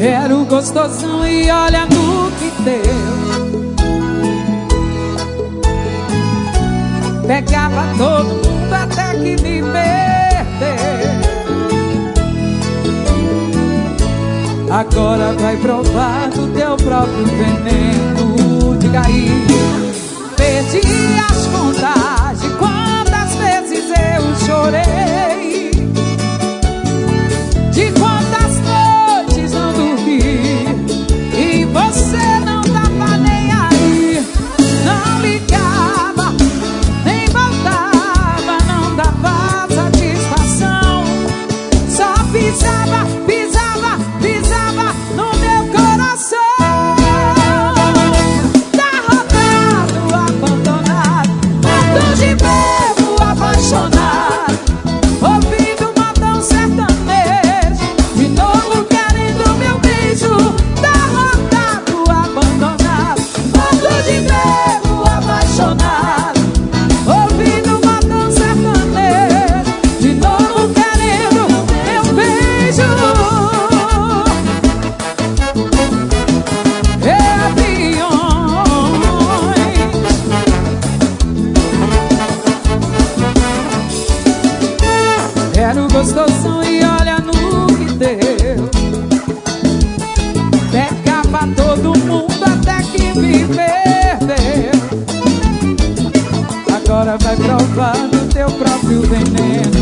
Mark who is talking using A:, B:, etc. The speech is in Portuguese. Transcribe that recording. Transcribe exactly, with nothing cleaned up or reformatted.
A: Era o gostosão e olha no que deu. Pegava todo mundo até que me perdeu. Agora vai provar do teu próprio veneno. Diga aí. Perdi as contas de quantas vezes eu chorei, de quantas noites não dormi, e você não tava nem aí. Não ligava, nem voltava, não dava satisfação. Só pisava, pisava, pisava no meu coração. Tá rodado, abandonado, morto de medo, apaixonado, ouvindo modão sertanejo, de novo querendo meu beijo. Tá rodado, abandonado, morto de medo, apaixonado, ouvindo modão sertanejo, de novo querendo meu beijo. É aviões. Era o gostosão e olha no que deu. Pegava todo mundo até que me perdeu. Agora vai provar do teu próprio veneno.